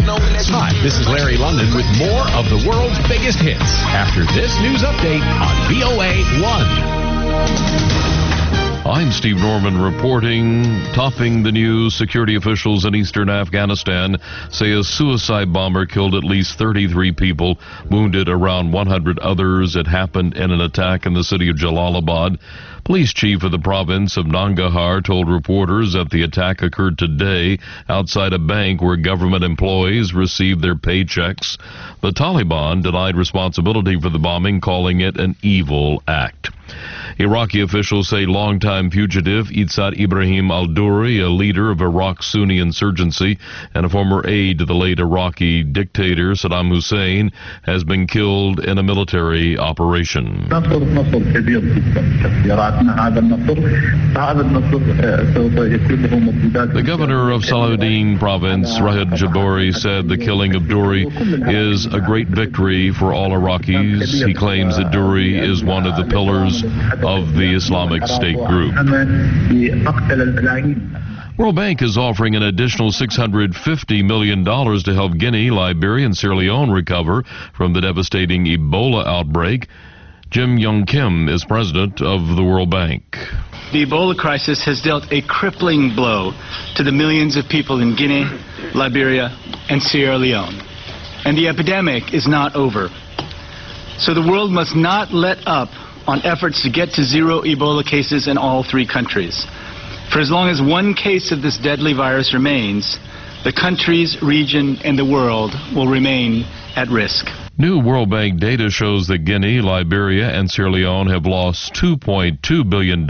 Hi, this is Larry London with more of the world's biggest hits after this news update on VOA 1. I'm Steve Norman reporting. Topping the news, security officials in eastern Afghanistan say a suicide bomber killed at least 33 people, wounded around 100 others. It happened in an attack in the city of Jalalabad. Police chief of the province of Nangarhar told reporters that the attack occurred today outside a bank where government employees received their paychecks. The Taliban denied responsibility for the bombing, calling it an evil act. Iraqi officials say longtime fugitive Izzat Ibrahim al-Duri, a leader of Iraq's Sunni insurgency and a former aide to the late Iraqi dictator Saddam Hussein, has been killed in a military operation. The governor of Salahuddin province, Rahid Jabori, said the killing of Duri is a great victory for all Iraqis. He claims that Duri is one of the pillars of the Islamic State group. World Bank is offering an additional $650 million to help Guinea, Liberia, and Sierra Leone recover from the devastating Ebola outbreak. Jim Young Kim is president of the World Bank. The Ebola crisis has dealt a crippling blow to the millions of people in Guinea, Liberia, and Sierra Leone. And the epidemic is not over. So the world must not let up on efforts to get to zero Ebola cases in all three countries. For as long as one case of this deadly virus remains, the countries, region, and the world will remain at risk. New World Bank data shows that Guinea, Liberia, and Sierra Leone have lost $2.2 billion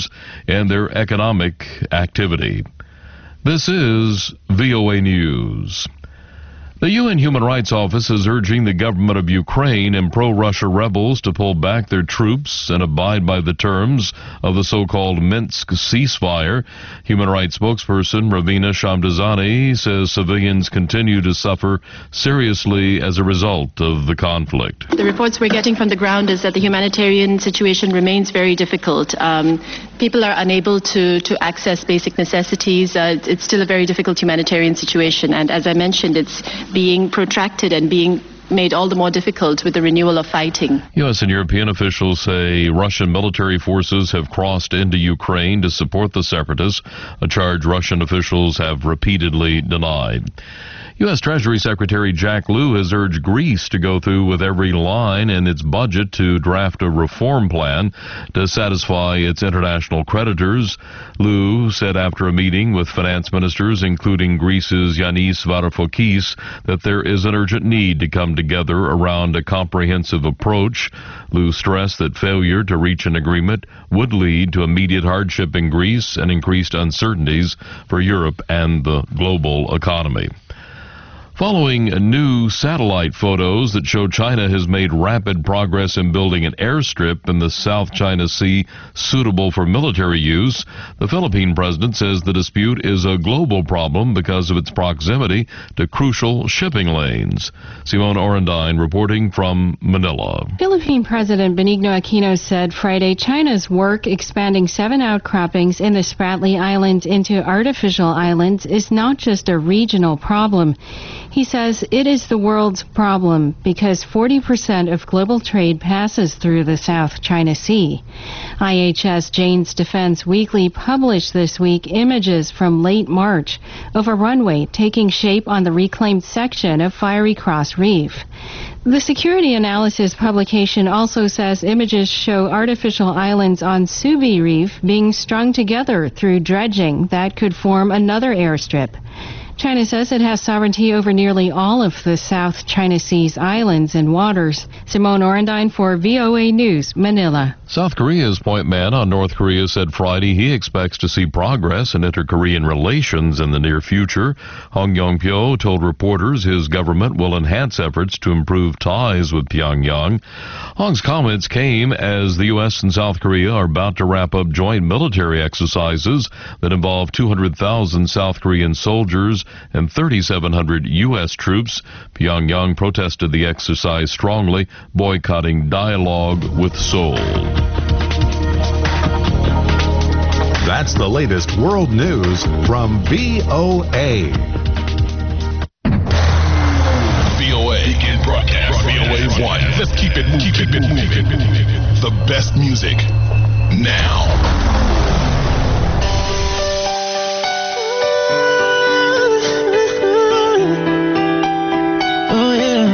in their economic activity. This is VOA News. The UN Human Rights Office is urging the government of Ukraine and pro-Russia rebels to pull back their troops and abide by the terms of the so-called Minsk ceasefire. Human rights spokesperson Ravina Shamdasani says civilians continue to suffer seriously as a result of the conflict. The reports we're getting from the ground is that the humanitarian situation remains very difficult. People are unable to access basic necessities. It's still a very difficult humanitarian situation, and as I mentioned, it's being protracted and being made all the more difficult with the renewal of fighting. U.S. and European officials say Russian military forces have crossed into Ukraine to support the separatists, a charge Russian officials have repeatedly denied. U.S. Treasury Secretary Jack Lew has urged Greece to go through with every line in its budget to draft a reform plan to satisfy its international creditors. Lew said after a meeting with finance ministers, including Greece's Yanis Varoufakis, that there is an urgent need to come together around a comprehensive approach. Lew stressed that failure to reach an agreement would lead to immediate hardship in Greece and increased uncertainties for Europe and the global economy. Following new satellite photos that show China has made rapid progress in building an airstrip in the South China Sea suitable for military use, the Philippine president says the dispute is a global problem because of its proximity to crucial shipping lanes. Simone Orendine reporting from Manila. Philippine President Benigno Aquino said Friday China's work expanding 7 outcroppings in the Spratly Islands into artificial islands is not just a regional problem. He says it is the world's problem because 40% of global trade passes through the South China Sea. IHS Jane's Defense Weekly published this week images from late March of a runway taking shape on the reclaimed section of Fiery Cross Reef. The security analysis publication also says images show artificial islands on Subi Reef being strung together through dredging that could form another airstrip. China says it has sovereignty over nearly all of the South China Sea's islands and waters. Simone Orendine for VOA News, Manila. South Korea's point man on North Korea said Friday he expects to see progress in inter-Korean relations in the near future. Hong Yong-pyo told reporters his government will enhance efforts to improve ties with Pyongyang. Hong's comments came as the U.S. and South Korea are about to wrap up joint military exercises that involve 200,000 South Korean soldiers and 3,700 U.S. troops. Pyongyang protested the exercise strongly, boycotting dialogue with Seoul. That's the latest world news from VOA. music now. Oh yeah.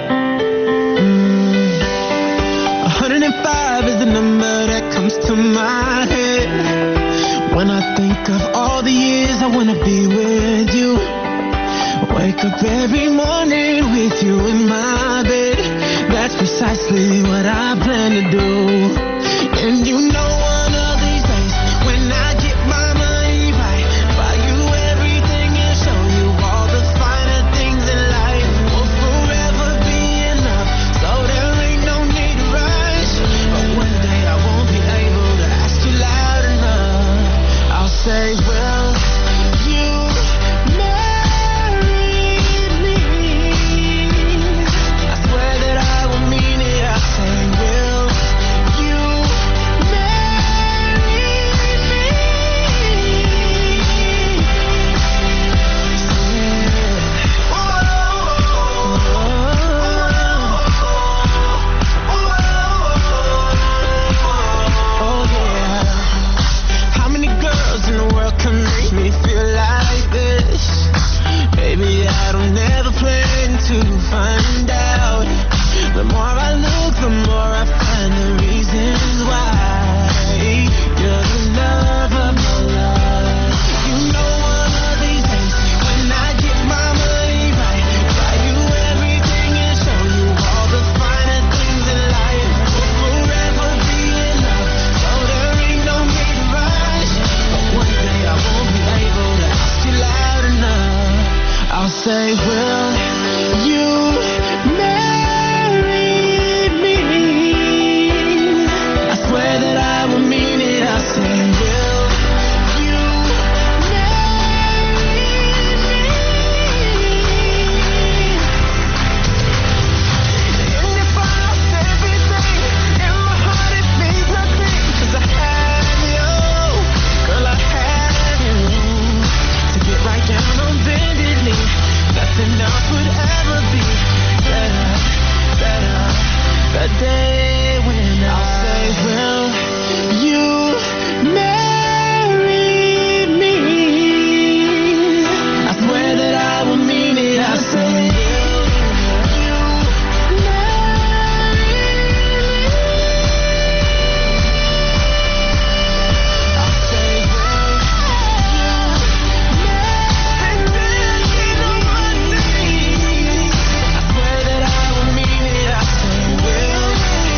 105 is the number that comes to my head when I think of all the years I wanna be with you. Wake up every morning with you in my bed. That's precisely what I plan to do. And you know one of these days when I get my money right, buy you everything and show you all the finer things in life. Will forever be enough, so there ain't no need to rush. But one day I won't be able to ask you loud enough. I'll say, will you marry me? I swear that I will mean it. I'll say, will you marry me? Oh yeah. How many girls in the world can make me feel like this? Baby, I don't ever plan to find out. The more I look, the more I find the reasons why. You're the love of my life. You know one of these days when I get my money right, buy you everything and show you all the finer things in life. Will forever be enough, so there ain't no need to rush. But one day I won't be able to ask you loud enough. I'll say, will you marry me? I swear that I will mean it. I'll say, will you marry me? And if I lost everything in my heart, it means nothing, 'cause I have you. Girl, I have you. To get right down on bended knee, nothing else would ever be better. That day when I'll say, will you marry me? I swear that I will mean it. I'll say, will you marry me? I'll say, will you marry me? I swear that I will mean it. I'll say, will you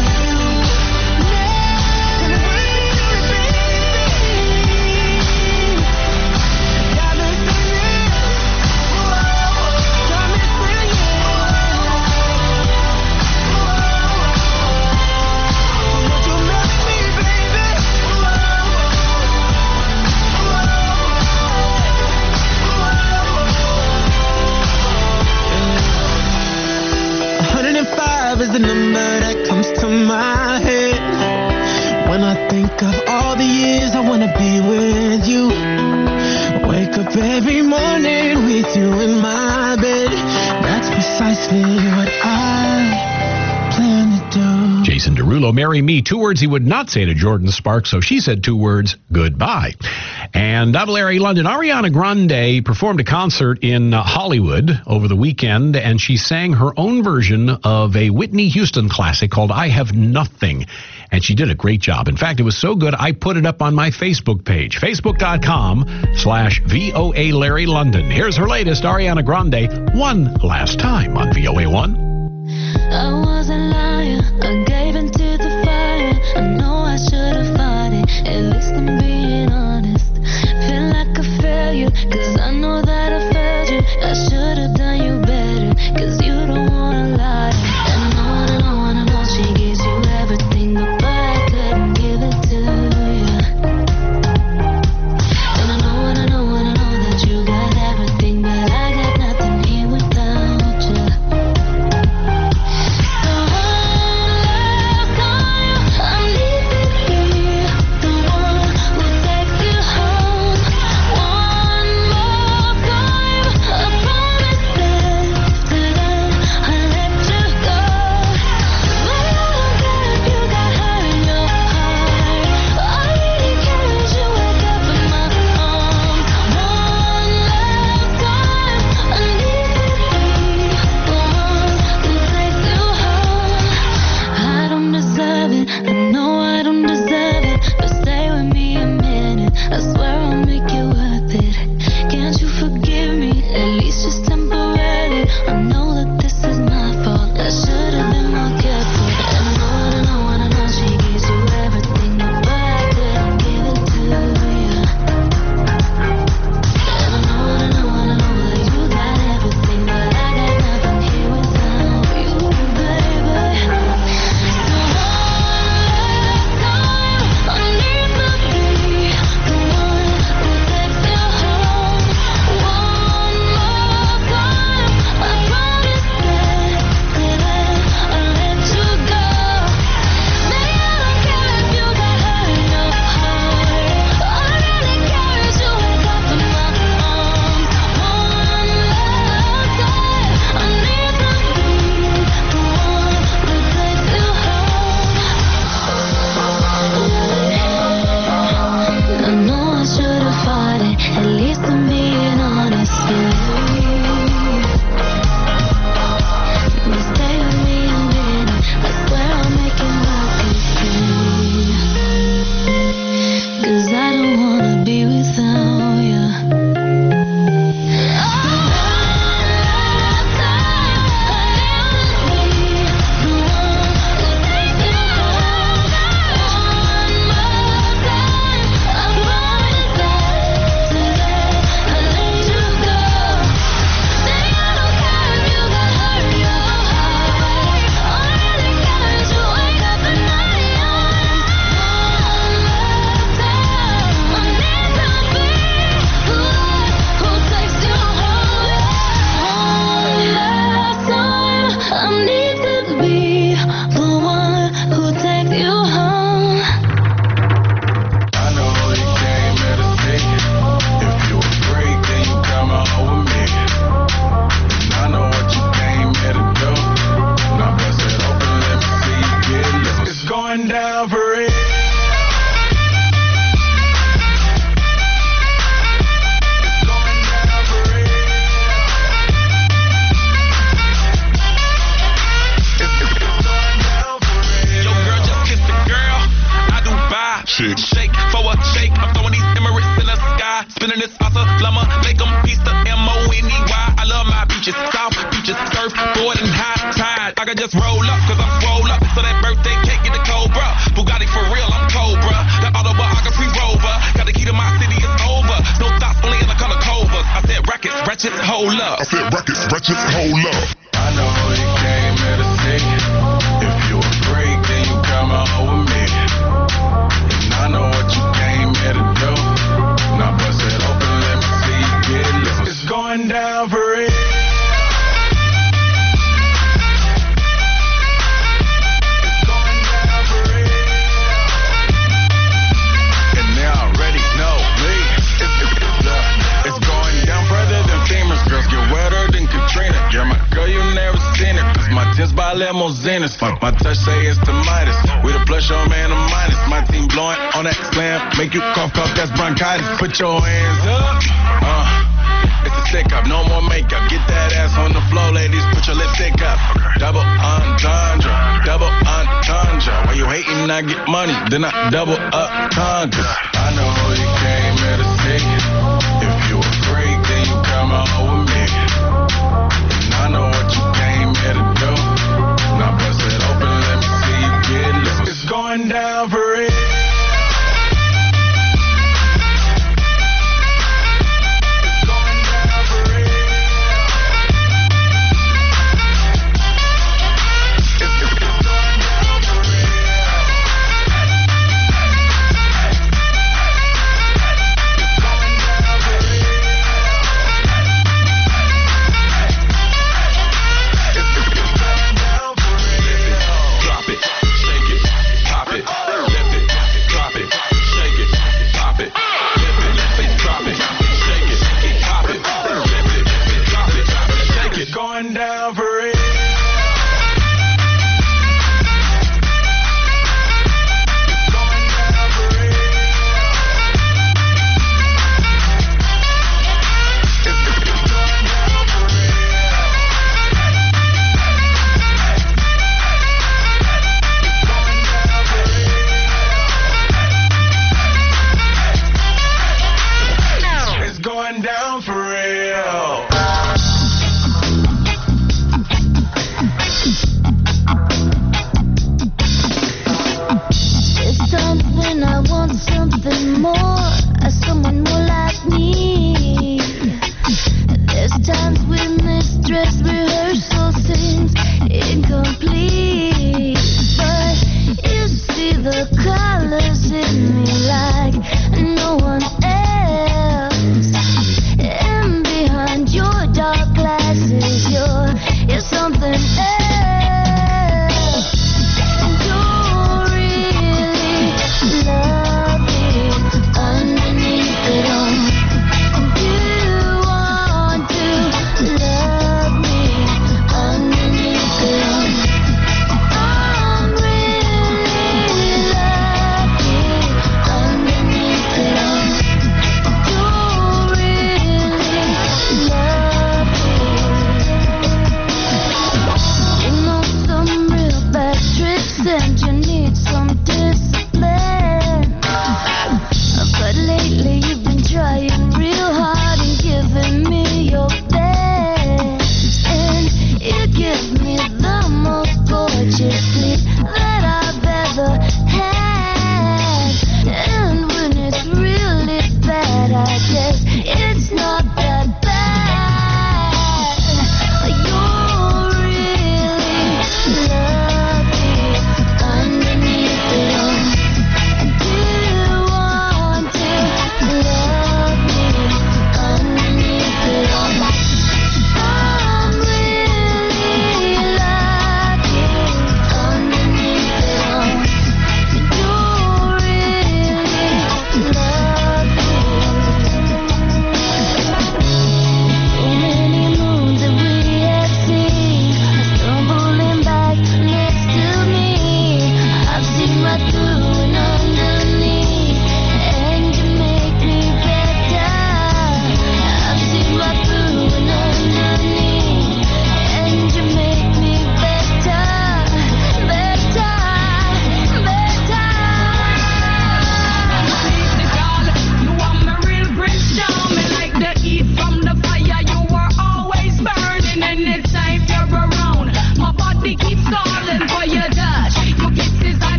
is the number that comes to my head when I think of all the years I wanna be with you. Wake up every morning with you in my bed. That's precisely what I plan to do. Jason Derulo, marry me. 2 words he would not say to Jordan Sparks, so she said 2 words, goodbye. And Larry London, Ariana Grande performed a concert in Hollywood over the weekend, and she sang her own version of a Whitney Houston classic called I Have Nothing. And she did a great job. In fact, it was so good, I put it up on my Facebook page, facebook.com/VOA Larry London. Here's her latest, Ariana Grande, one last time on VOA1. I wasn't lying, I gave into the fire. I know I should have fought it, at least I'm being honest. Feel like a failure, 'cause I know that I failed you. I should have done you better, 'cause you don't wanna lie. And I know she gives you everything, but I couldn't give it to you. And I know that you got everything, but I got nothing here without you. So last time I'm leaving here, the one who takes you home one more South Beaches, surfboard and high tide. I can just roll up, cause I'm swole up. So that birthday cake get the Cobra. Bugatti for real, I'm Cobra. The autobiography rover. Got the key to my city, it's over. No thoughts, only in the color covers. I said rackets, wretches, hold up. I said rackets, wretches, hold up. I know you came here to see. If you a freak, then you come out with me. And I know what you came here to do. Now bust it open, let me see you get loose. It's going down for real. Yeah, my girl, you never seen it. Cause my tins by limousines. My touch say it's the Midas. We the plus your man, the minus. My team blowing on that slam. Make you cough, that's bronchitis. Put your hands up. It's a stick up, no more makeup. Get that ass on the floor, ladies. Put your lipstick up. Double entendre. Double entendre. While you hating, I get money. Then I double up conquer. I know you came here to see. If you a freak, then you come out with me. I know what you came here to do. Now bust it open, let me see you get loose. It's going down for real.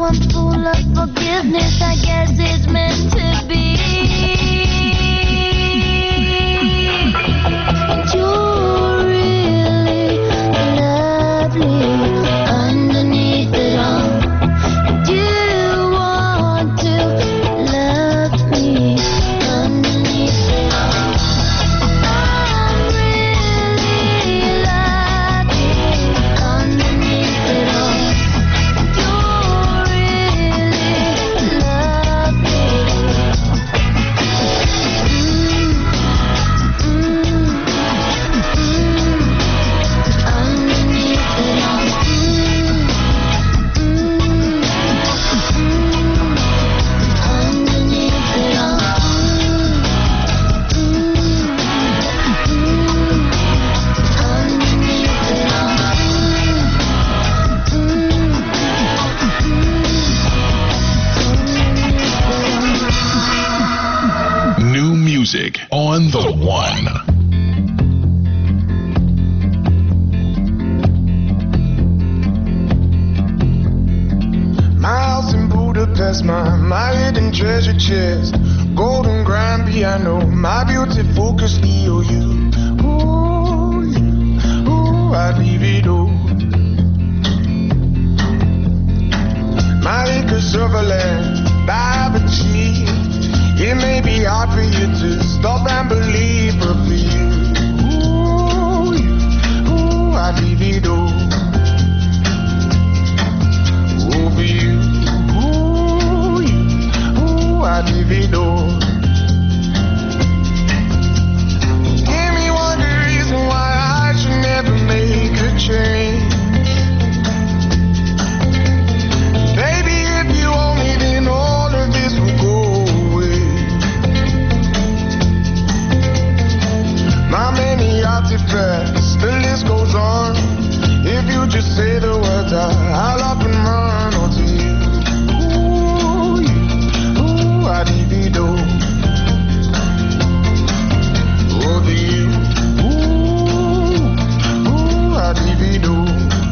I'm full of forgiveness. I guess it's meant to be. You're really lovely underneath it all. Do you want to love me underneath it all? I'm really lovely underneath it all. You're really lovely. New music on the one. My house in Budapest, my hidden treasure chest, golden grand piano, my beauty focus EOU. Ooh, I'd leave it all. My acres of land I've achieved. It may be hard for you to stop and believe, but for you, ooh, I'd leave it all. Oh, for you, ooh, I'd leave it all. Give me one good reason why I should never make a change. Baby, if you owe me, then all of this will go away. My many artifacts, the list goes on. If you just say the words, I'll up and run. Oh, to you, ooh, I'd leave it all. Oh, to you, ooh, I'd leave it all.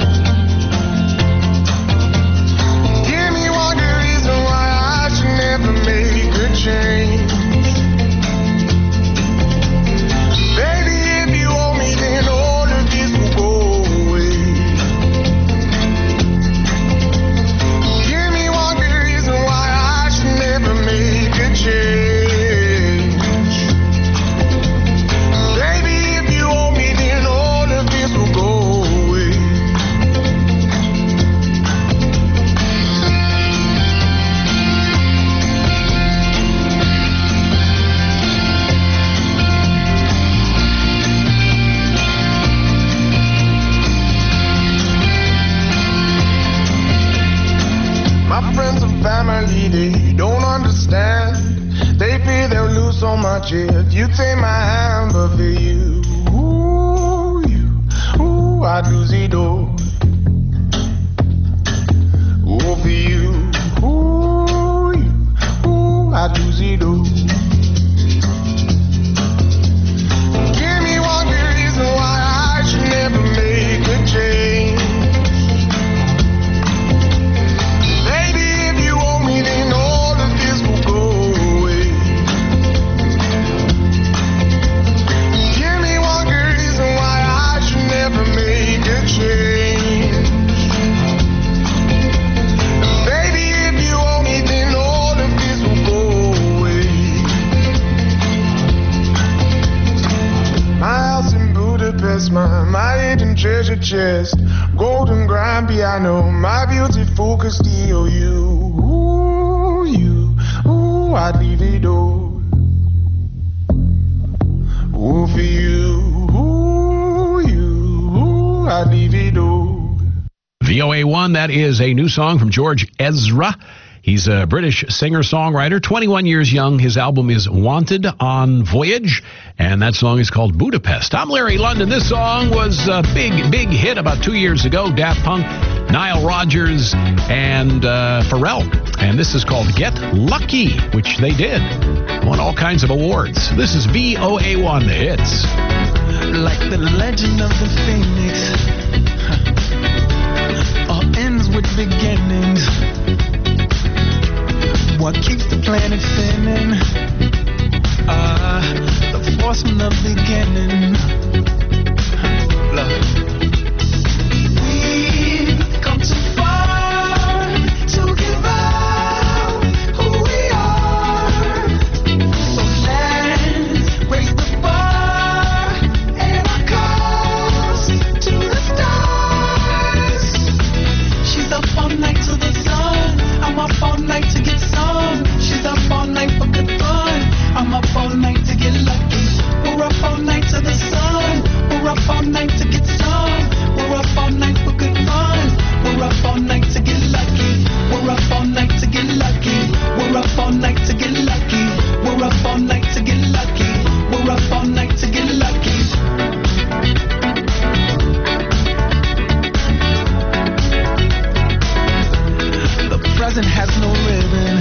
Give me one good reason why I should never make a change. Baby, if you owe me, then all of this will go away. Give me one good reason why I should never make a change. Baby, if you owe me, then all of this will go away. My friends and family, they don't understand. They fear they'll lose so much if you take my hand, but for you, ooh, I'd lose it all. Oh, for you, ooh, I'd lose it all. Give me one good reason why I should never make a change. Baby, if you owe me, then all of this will go away. Give me one good reason why I should never make a change. Baby, if you owe me, then all of this will go away. My house in Budapest, my hidden treasure chest, golden grand piano, my beauty focus EOU. Ooh, I'd leave it all. Ooh, for you, ooh, I'd leave it all. VOA1, that is a new song from George Ezra. He's a British singer-songwriter, 21 years young. His album is Wanted on Voyage, and that song is called Budapest. I'm Larry London. This song was a big hit about 2 years ago. Daft Punk, Nile Rodgers, and Pharrell. And this is called Get Lucky, which they did. Won all kinds of awards. This is VOA1, the hits. Like the legend of the Phoenix, all ends with beginnings. what keeps the planet spinning. The force from the beginning. Look. We've come too far to give up who we are. So let's raise the bar and our cause to the stars. She's up all night to the sun. I'm up all night to get some. She's up all night for good fun. I'm up all night to get lucky. We're up all night to the sun. We're up all night to get some. We're up all night for good fun. We're up all night to get lucky. We're up all night to get lucky. We're up all night to get lucky. We're up all night to get lucky. We're up all night to get lucky. The present has no ribbon.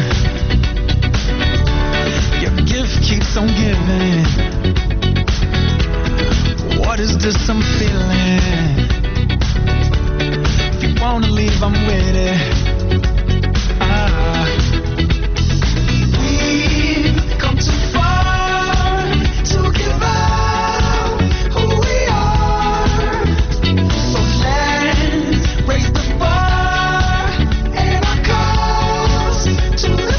Your gift keeps on giving. What is this I'm feeling? If you wanna leave, I'm with it. We've come too far to give up who we are. So let's raise the bar and our cause to the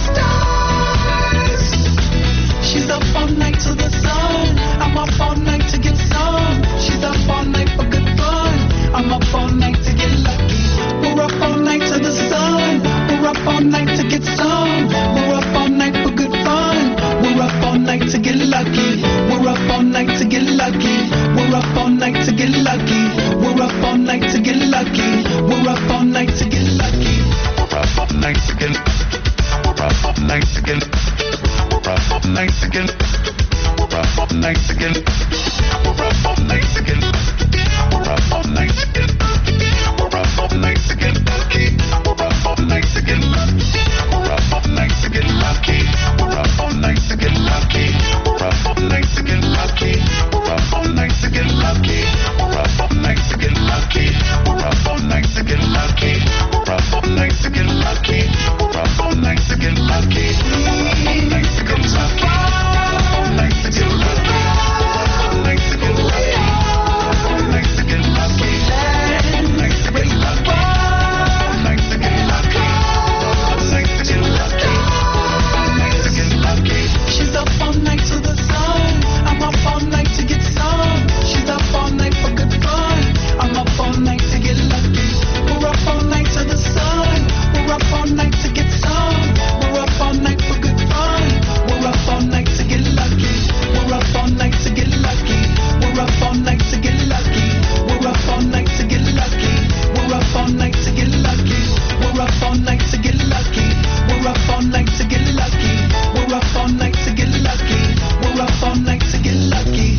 stars. She's up all night to the sun. I'm up all night to get some. She's up all night for good fun. I'm up all night to get lucky. We're up all night to the sun. We're up all night to get some. We're up all night for good fun. We're up all night to get lucky. We're up all night to get lucky. We're up all night to get lucky. We're up all night to get lucky. We're up all night to get lucky. We're up all night to get. We're up all night to get. We're up all night to get. We're up all night to get. We're up all night to get. We're up all night to get. We're up all night to get lucky. We're up all night to get lucky. We're up all night to get lucky. We're up all night to get lucky. We're up all night to get lucky. We're up all night to get lucky. We're up all night to get lucky. We're up all night to get lucky. We're up all night to get lucky. We're up all night to get lucky. We're up all night to get lucky. All night to get lucky. All night to get lucky. All night to get lucky. All night to get lucky. All night to get lucky. All night to get lucky. All night to get lucky. She's up all night to the sun. I'm up all night to get some. She's up all night for good fun. I'm up all night to get lucky. We're up all night to the sun. We're up all night to get some. We're up all night for good fun. We're up all night to get lucky. We're up all night to get lucky. We're up all night to get lucky. We're up all night to get lucky. We're up all night to get lucky. We're up all night to get lucky. We're up all night to get lucky. We're up all night to get lucky. We're up all night to get lucky.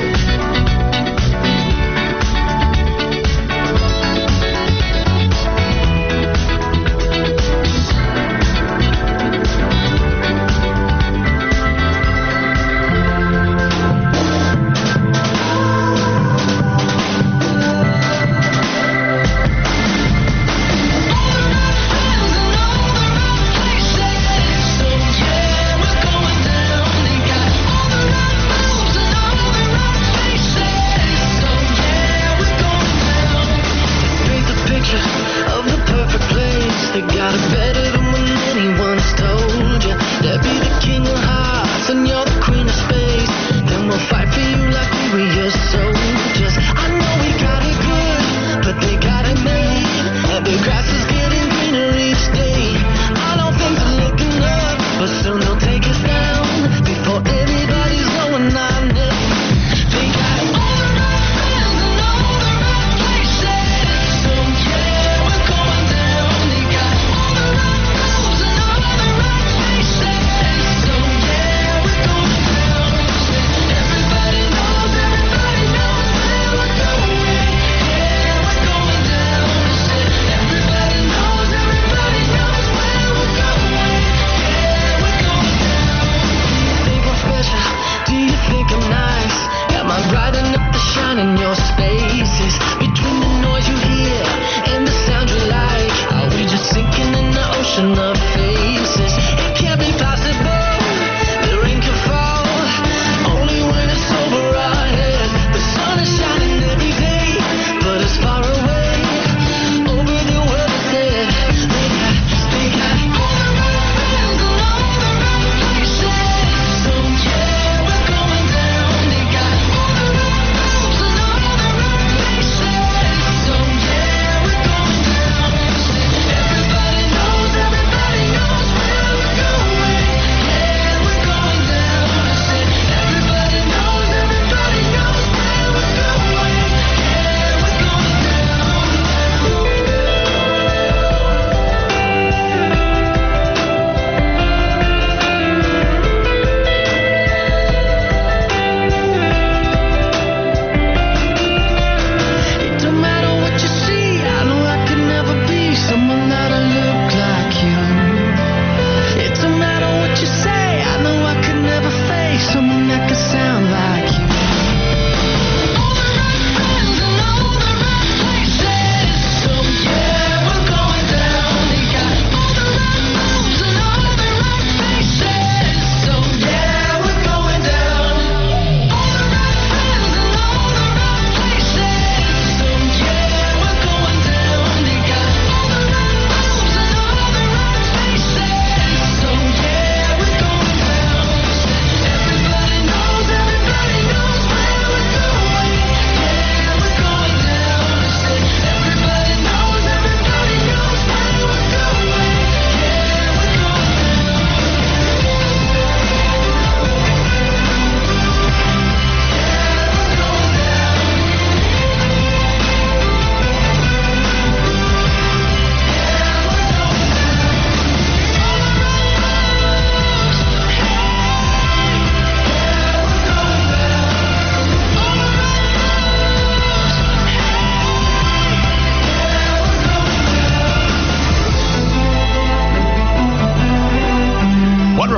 Of the perfect place, they got it better than when anyone's told you. They'll be the king of hearts and you're the queen of space. Then we'll fight for you like we were your soldiers. I know we got it good, but they got it made. And the grass is getting greener each day. I don't think they're looking up, but soon they'll take us down before anybody's going on it. They got it all the right friends and all the right places. So yeah, we're going down. They got all the right rules and all the right faces. So yeah, we're going down. Everybody knows where we're going. Yeah, we're going down. Everybody knows where we're going. Yeah, we're going down. Do you think I'm special? Do you think I'm nice? Am I bright enough to shine in your spaces? Between the noise you hear and the sound you like, are we just sinking in the ocean of faces? It can't be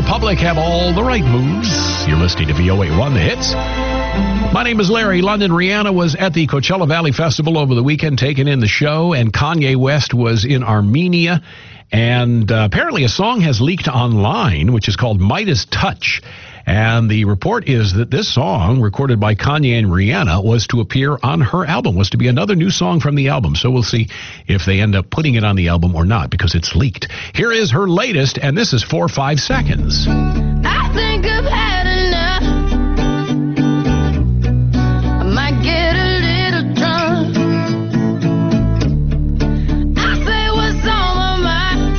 Republic have all the right moves. You're listening to VOA1 The Hits. My name is Larry London. Rihanna was at the Coachella Valley Festival over the weekend taking in the show, and Kanye West was in Armenia. And apparently a song has leaked online, which is called Midas Touch. And the report is that this song, recorded by Kanye and Rihanna, was to appear on her album, was to be another new song from the album. So we'll see if they end up putting it on the album or not, because it's leaked. Here is her latest, and this is 4 or 5 seconds. I think I've had enough. I might get a little drunk. I say what's on my mind.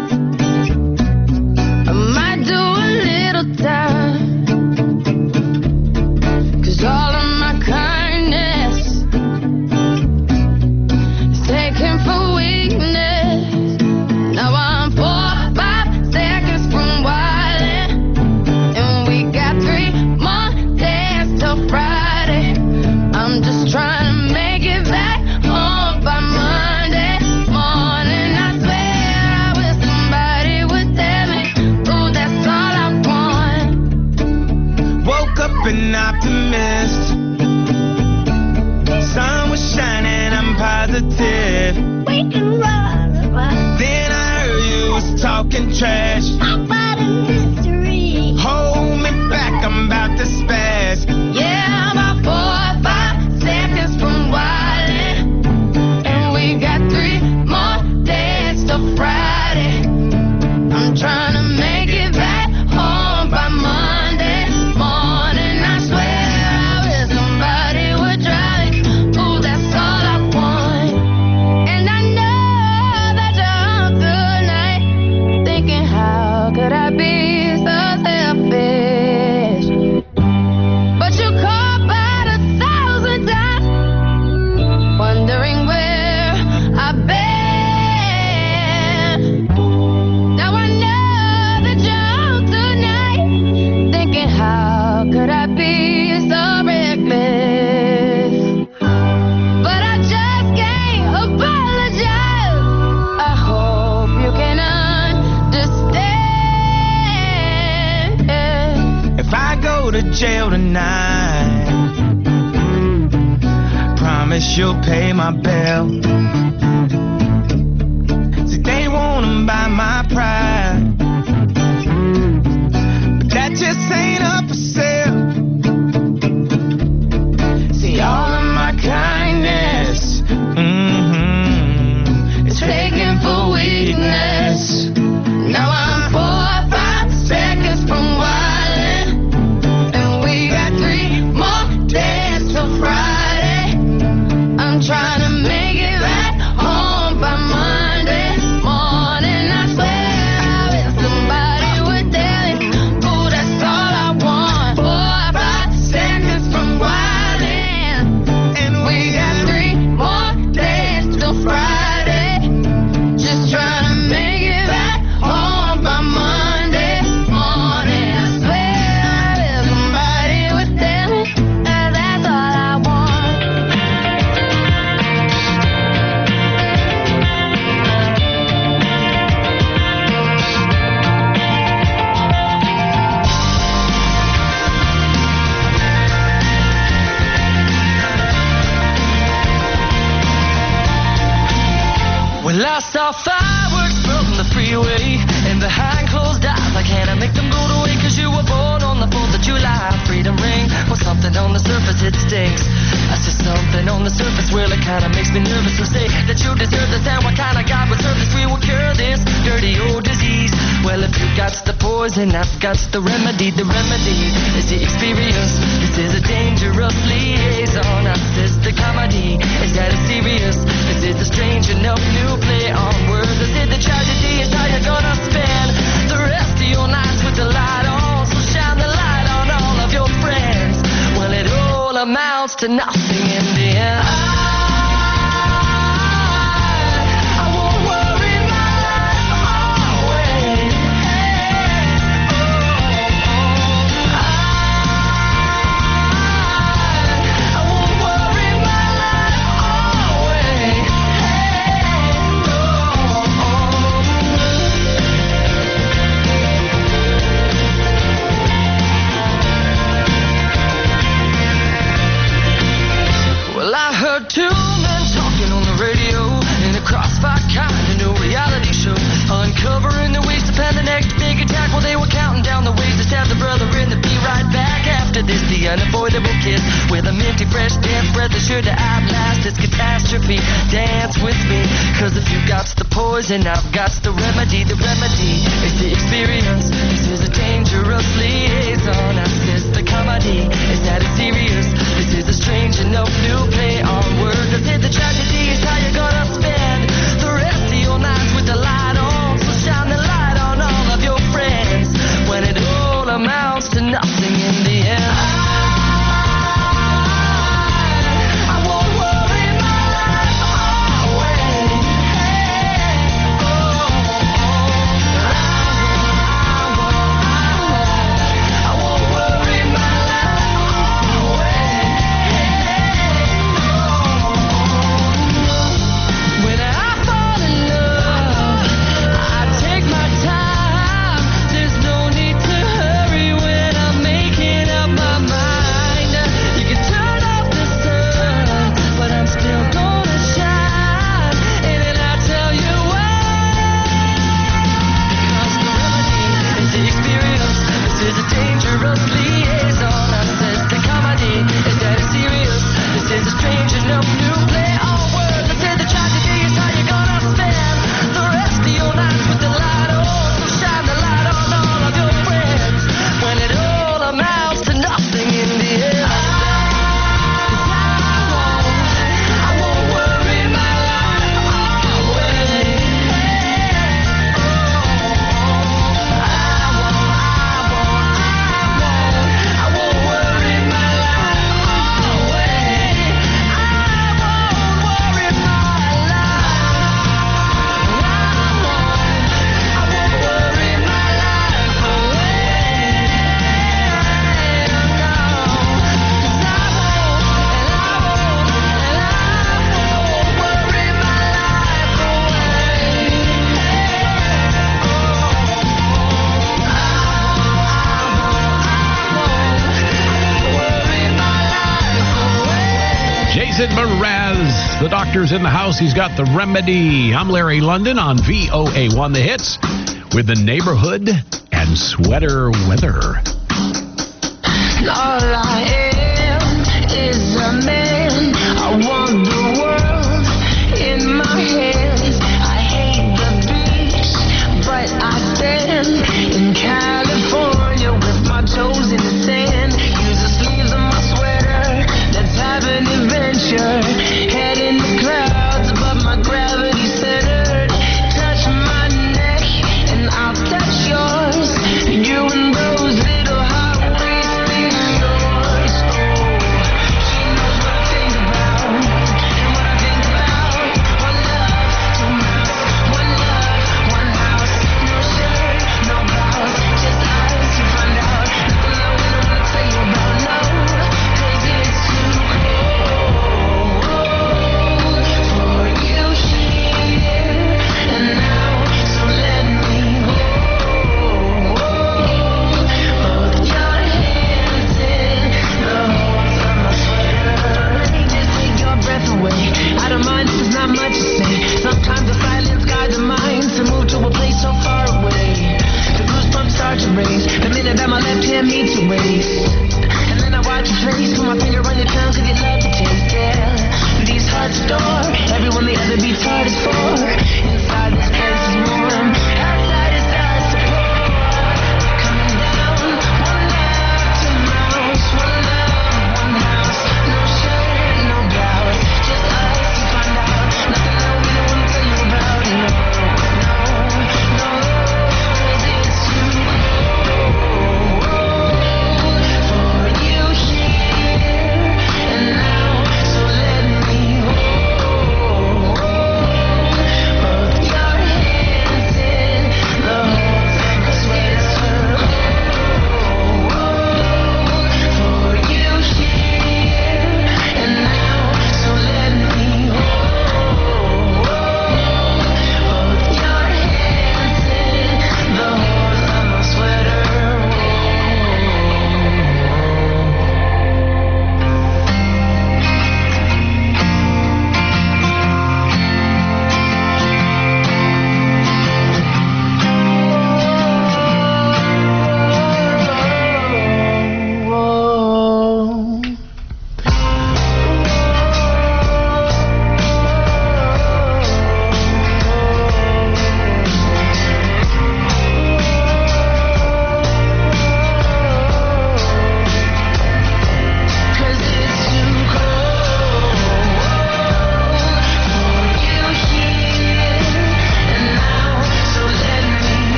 I might do a little time. 'Cause all of my kindness is taken for weakness. Now I'm 4 or 5 seconds from wildin', and we got 3 more days till Friday. I'm just trying to make it back home by Monday morning. I swear I wish somebody would tell me, ooh, that's all I want. Woke up an optimist. Sun was shining, I'm positive. We can run. Then I heard you was talking trash. About a mystery. Hold me back, I'm about to spaz. Yeah, I'm about 4 or 5 seconds from wildin', and we got 3 more days till Friday. I'm trying to make it back home by Monday morning. I swear I wish somebody would drive me. Ooh, that's all I want. And I know that you're up tonight, thinking how could I be so selfish? But you caught about 1,000 times, wondering where I've been. Now I know that you're out tonight, thinking how could I be so reckless? But I just can't apologize. I hope you can understand. If I go to jail tonight, promise you'll pay my bail. See, they wanna buy my pride, but that just ain't up for sale. See, all of my kindness is taken for weakness. Now I'm 4 or 5 seconds from wildin', and we got 3 more days till Friday. I'm trying to make it back home by Monday morning. I swear I wish somebody would tell me, ooh, that's all I want. 4 or 5 seconds from wildin', and we got 3 more days till Friday. Just trying to make it back home by Monday morning. I swear I wish somebody would tell me that that's all I want. Well, I saw fireworks from the freeway, and behind closed eyes, I can't make them go away. 'Cause you were born on the 4th of July. Freedom ring, well, something on the surface, it stinks. I see something on the surface, well, it kinda makes me nervous. So say that you deserve this, and what kind of God would serve this? We will cure this dirty old disease. Well, if you got the poison, I've got the remedy. The remedy is the experience. This is a dangerous liaison. This is the comedy. Is that it's serious? This is the strange enough new play on words. This is the tragedy. Is how you're gonna spend the rest of your nights with the light on. So shine the light on all of your friends. Well, it all amounts to nothing in the end. I won't worry my life away. I won't worry my life away. the unavoidable kiss with a minty fresh damp breath is sure to outlast its catastrophe. Dance with me, cause if you got the poison, I've got the remedy. The remedy is the experience. This is a dangerous liaison. I says the comedy is that it's serious. This is a strange enough new play on words. I said the tragedy is how you're gonna spend the rest of your nights with the light on. So shine the light on all of your friends when it all amounts to nothing in the end. I won't worry my life away. I won't worry my life away. When I fall in love, I take my time. There's no need to hurry when I'm making up my mind. You can turn off the sun, but I'm still gonna shine. And then I'll tell you why. Because the remedy is the experience. This is a dangerous liaison. I says the comedy is that it's serious. This is a strange enough new play on words. I said the tragedy is how you're gonna spend the rest of your nights with the light on. So shine the light on all of your friends when it all amounts to nothing in the end. I won't worry my life away. I won't worry my life away. I won't worry my Jason Mraz, the doctor's in the house. He's got the remedy. I'm Larry London on VOA1 The Hits with the neighborhood and sweater weather. All I am is a man. I want the world in my hands. I hate the beach, but I stand in California with my toes in the sand. Use the sleeves of my sweater. Let's have an adventure. Head in the clouds above my gravity centered. Touch my neck and I'll touch yours. You and those little hot waist things yours.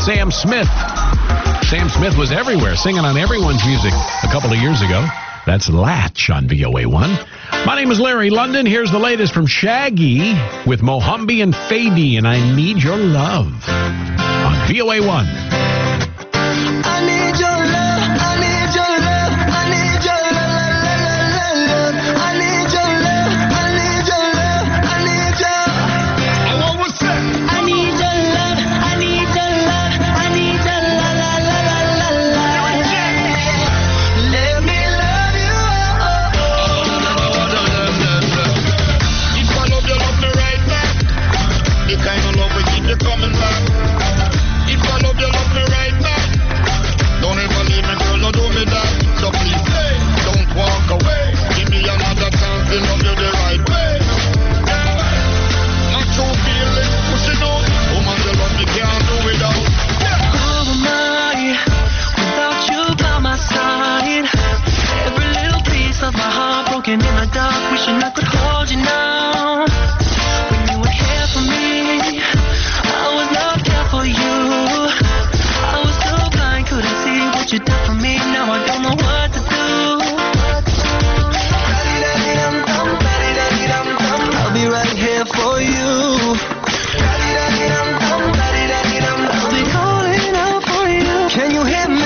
Sam Smith. Sam Smith was everywhere, singing on everyone's music a couple of years ago. That's Latch on VOA1. My name is Larry London. Here's the latest from Shaggy with Mohambi and Fady, and I Need Your Love on VOA1. I need your love, I need your love, I need your love, I need your love, I need your love, I need your I want what's that? I need your love, I need your love, I need your la la la la la la. Let me love you. If I love you, love me right back. The kind of love we keep you coming back. If I love you, love me right back. Don't ever leave me, girl, don't do me that. So please stay, don't walk away. Give me another chance to love you the right way. Yeah. Not so feeling, pushing out. Woman, you love me, can't do without. Yeah. Who am I without you by my side? Every little piece of my heart broken in the dark, wishing I could hold you now. When you were here for me, I was not there for you. I was so blind, couldn't see what you did for me. Now I don't know what to do. I'll be right here for you. I'll be calling out for you. Can you hear me?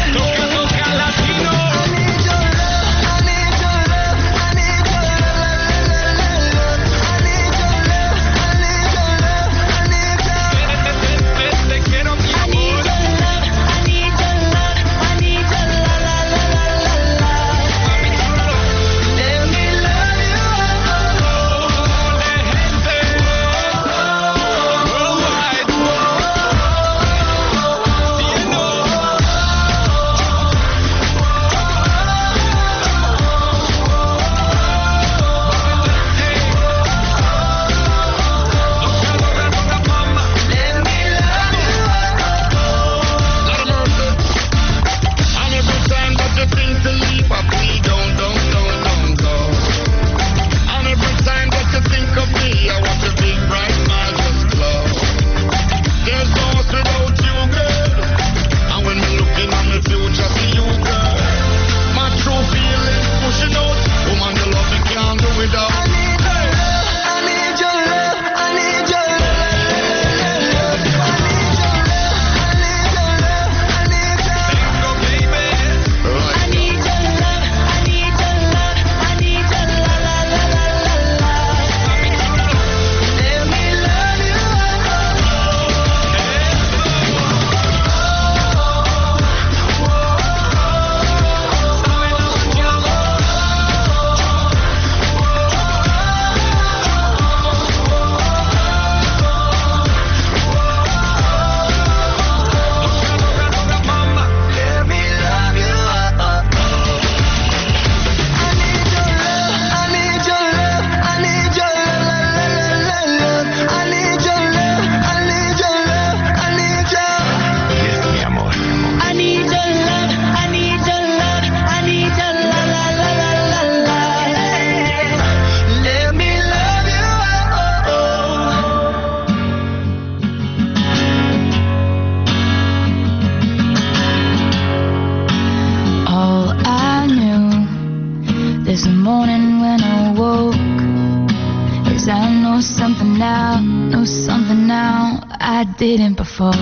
Didn't before,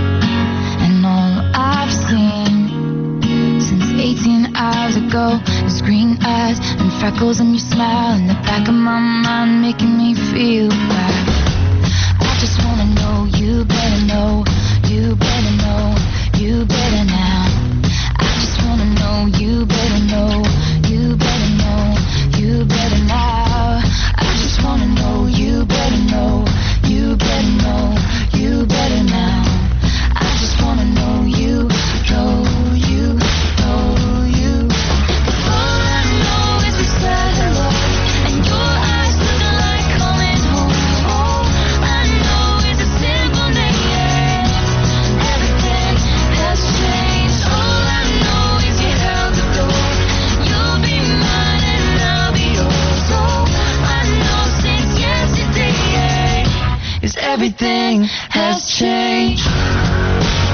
and all I've seen since 18 hours ago is green eyes and freckles and your smile in the back of my mind, making me feel bad. I just wanna know, you better know, you better know, you better now. I just wanna know, you better know, you better know, you better now. I just wanna know, you better know, you better know. You better now. I just wanna know you, know you, know you. All I know is we said hello, and your eyes look like coming home. All I know is a simple name. Everything has changed. All I know is you held the door. You'll be mine and I'll be yours. All I know since yesterday is everything has changed.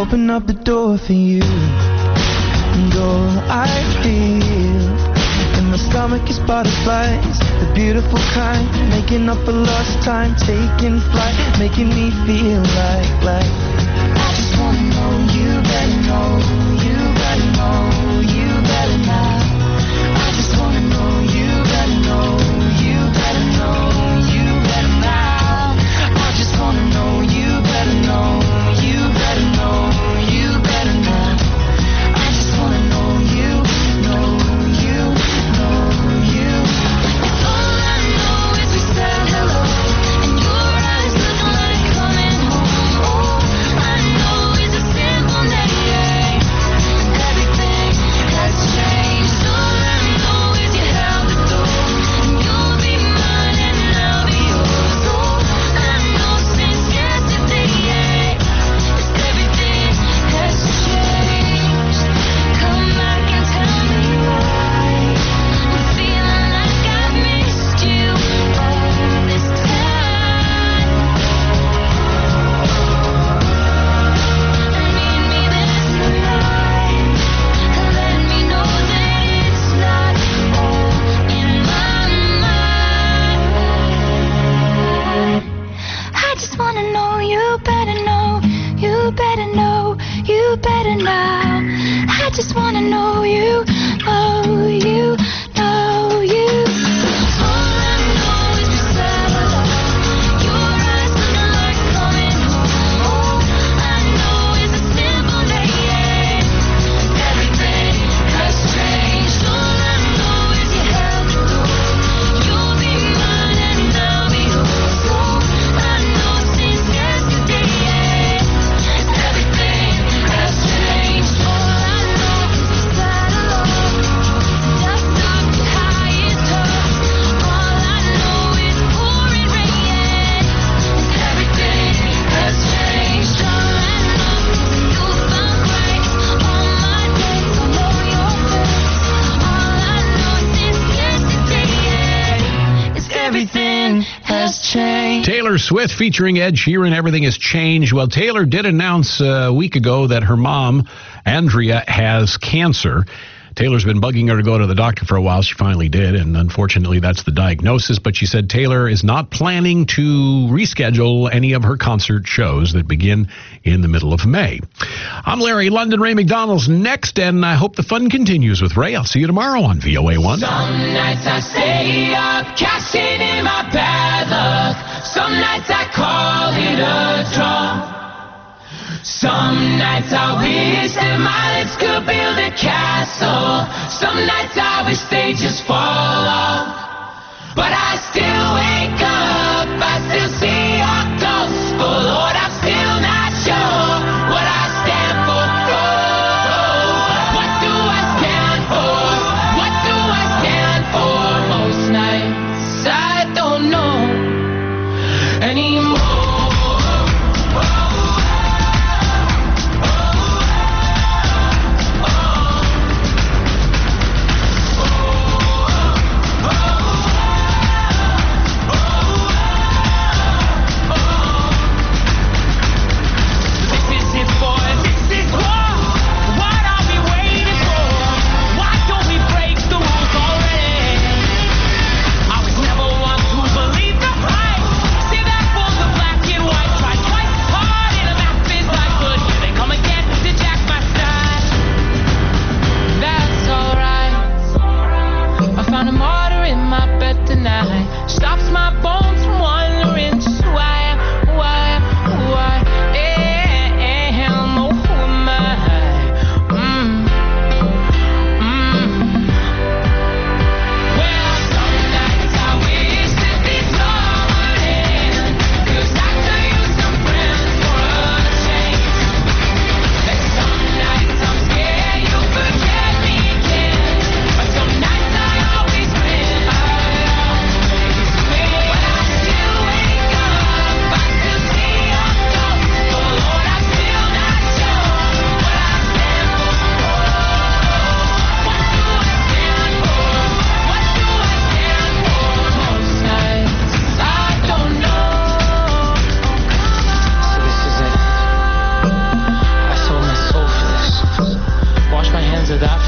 open up the door for you. And all I feel in my stomach is butterflies, the beautiful kind, making up for lost time, taking flight, making me feel like I just wanna know you better know, you better know, you better know. I just wanna know you better know, you better know, you better now. I just wanna know you better know, you better know, you better now. I just wanna know you, know you, know you. All I know is we said hello, and your eyes look like coming home. All I know is a simple name, and everything has changed. All I know is you held the door, and you'll be mine and I'll be yours. All I know since yesterday is everything has changed. Come back and tell me why I'm feeling like I've missed you all this time. Meet me this night, let me know that it's not all in my mind. I just wanna know you better know, you better know, you better now. I just wanna know you, know you, know you. All I know is we said hello, your eyes look like coming home. All I know is a simple name, everything has changed. All I know is you held the door, you'll be mine and I'll be yours. All I know since yesterday, everything has changed. All I know is we said hello, just up the highest hopes. All I know is pouring rain, and everything has changed. All I know is you found grace on my days. I know your face. All I know since yesterday is everything has changed. Taylor Swift featuring Ed Sheeran, Everything Has Changed. Well, Taylor did announce a week ago that her mom, Andrea, has cancer. Taylor's been bugging her to go to the doctor for a while. She finally did, and unfortunately that's the diagnosis. But she said Taylor is not planning to reschedule any of her concert shows that begin in the middle of May. I'm Larry London. Ray McDonald's next, and I hope the fun continues with Ray. I'll see you tomorrow on VOA1. Some nights I stay up, cashing in my bad luck. Some nights I call it a draw. Some nights I wish that my lips could build a castle. Some nights I wish they just fall off. But I still wake up, I still see your gospel. Lord, I'm still not sure what I stand for. What do I stand for? What do I stand for? Most nights I don't know anymore.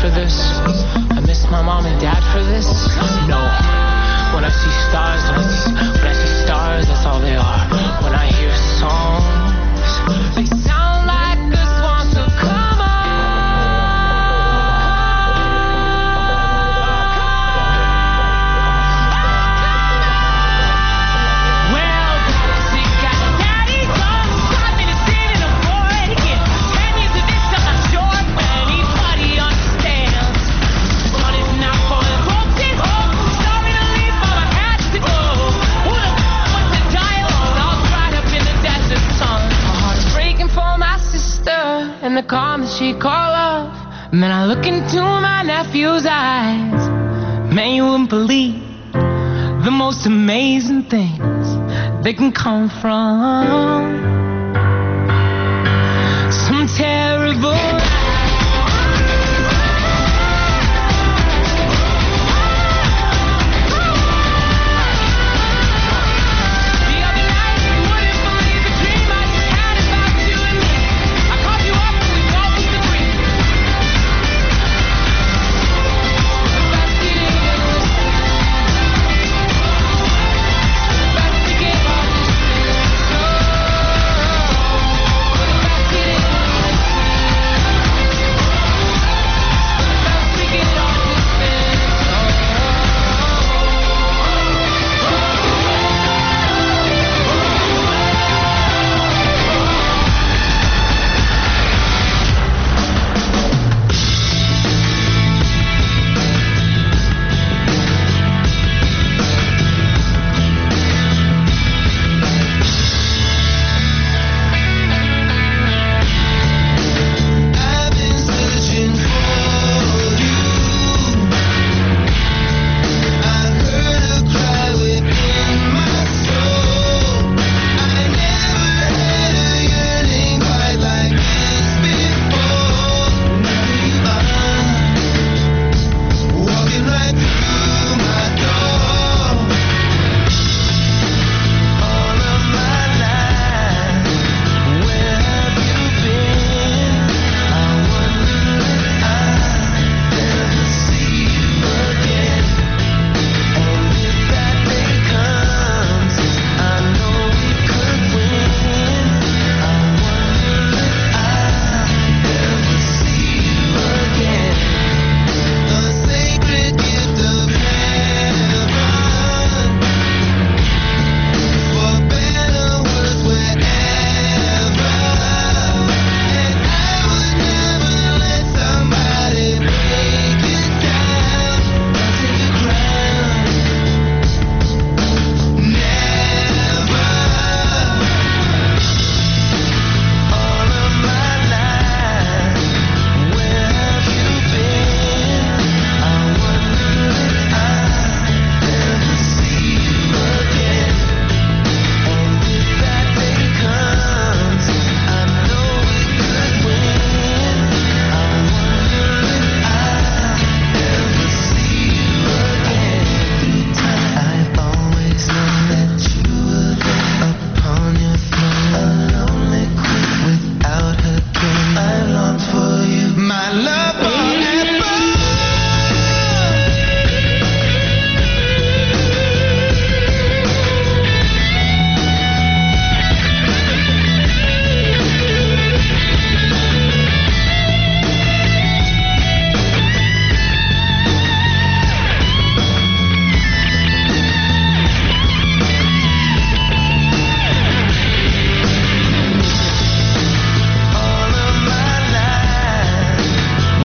for this? I miss my mom and dad for this? No. When I see stars, when I see stars, that's all they are. When I hear songs, they sound like the swans of come on. Well, she got daddy gone, stop me to sit in a board again. 10 years of this, I'm not sure if anybody understands. Sun is not falling, folks at home. Sorry to leave, but I had to go. Who the f*** wants to die alone? All dried up in the desert sun. My heart's breaking for my sister and the calm that she called love. And then I look into my nephew's eyes. Man, you wouldn't believe the most amazing things they can come from some terrible